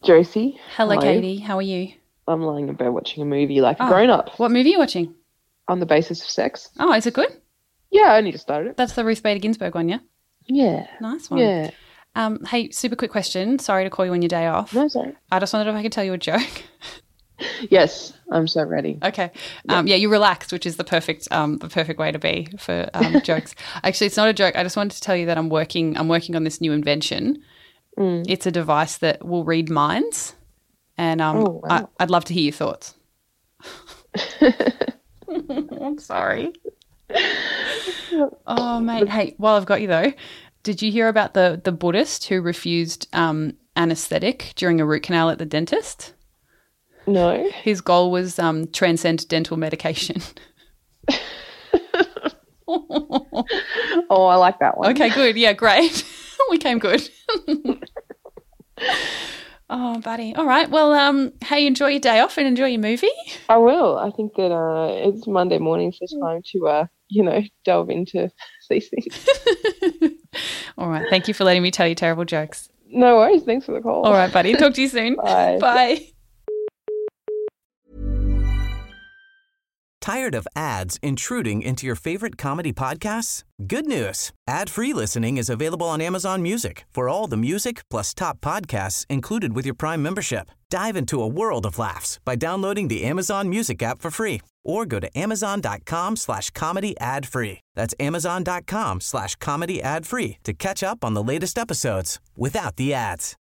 Josie, Hello, hello. Katie. How are you? I'm lying in bed watching a movie like a Oh, grown-up what movie are you watching? on the basis of sex. Oh, is it good? Yeah, I only just started it. That's the Ruth Bader Ginsburg one, yeah? Yeah. Nice one. Yeah. Hey, super quick question. Sorry to call you on your day off. No, sorry. I just wondered if I could tell you a joke. Yes, I'm so ready. Okay. Yeah, you relaxed, which is the perfect way to be for jokes. Actually, it's not a joke. I just wanted to tell you that I'm working on this new invention. It's a device that will read minds, and Oh, wow. I'd love to hear your thoughts. I'm sorry. Oh, mate. Hey, while I've got you though, did you hear about the Buddhist who refused anaesthetic during a root canal at the dentist? No. His goal was transcendental medication. Oh, I like that one. Okay, good. Yeah, great. We came good. Oh, buddy. All right. Well, hey, enjoy your day off and enjoy your movie. I will. I think that it's Monday morning, so it's time to, delve into these things. All right. Thank you for letting me tell you terrible jokes. No worries. Thanks for the call. All right, buddy. Talk to you soon. Bye. Bye. Tired of ads intruding into your favorite comedy podcasts? Good news. Ad-free listening is available on Amazon Music for all the music plus top podcasts included with your Prime membership. Dive into a world of laughs by downloading the Amazon Music app for free or go to amazon.com/comedy ad-free. That's amazon.com/comedy ad-free to catch up on the latest episodes without the ads.